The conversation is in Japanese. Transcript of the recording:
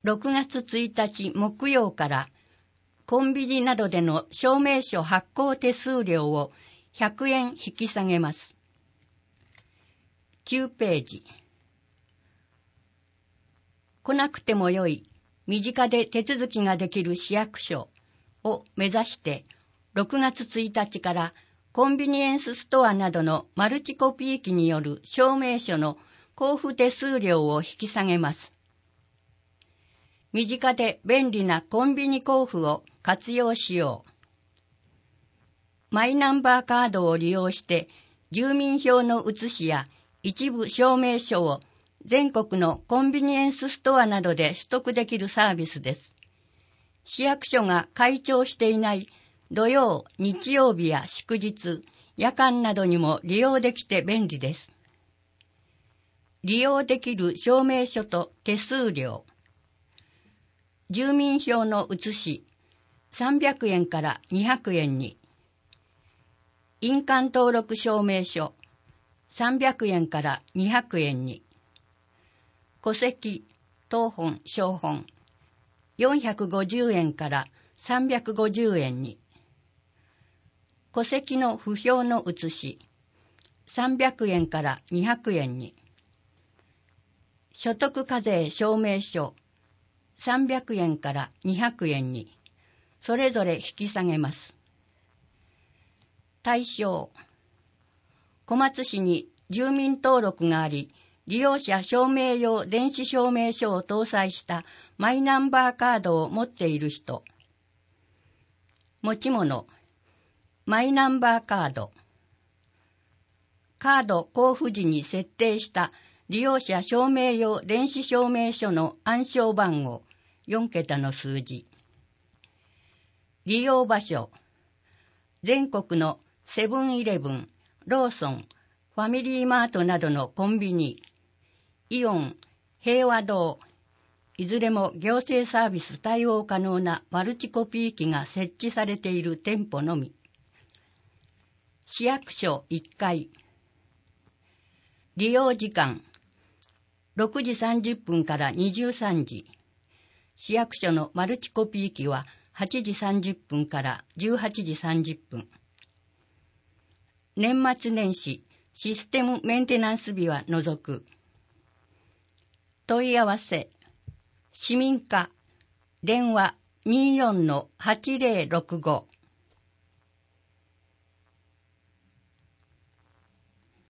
6月1日木曜からコンビニなどでの証明書発行手数料を100円引き下げます。9ページ。来なくてもよい、身近で手続きができる市役所を目指して6月1日からコンビニエンスストアなどのマルチコピー機による証明書の交付手数料を引き下げます。身近で便利なコンビニ交付を活用しよう。マイナンバーカードを利用して住民票の写しや一部証明書を全国のコンビニエンスストアなどで取得できるサービスです。市役所が開庁していない土曜、日曜日や祝日、夜間などにも利用できて便利です。利用できる証明書と手数料。住民票の写し、300円から200円に。印鑑登録証明書、300円から200円に。戸籍、謄本、証本、450円から350円に。戸籍の不評の写し、300円から200円に。所得課税証明書、300円から200円に、それぞれ引き下げます。対象。小松市に住民登録があり、利用者証明用電子証明書を搭載したマイナンバーカードを持っている人。持ち物。マイナンバーカード。カード交付時に設定した利用者証明用電子証明書の暗証番号、4桁の数字。利用場所。全国のセブンイレブン、ローソン、ファミリーマートなどのコンビニ、イオン、平和堂、いずれも行政サービス対応可能なマルチコピー機が設置されている店舗のみ。市役所1階。利用時間。6時30分から23時。市役所のマルチコピー機は8時30分から18時30分。年末年始、システムメンテナンス日は除く。問い合わせ。市民課。電話 24-8065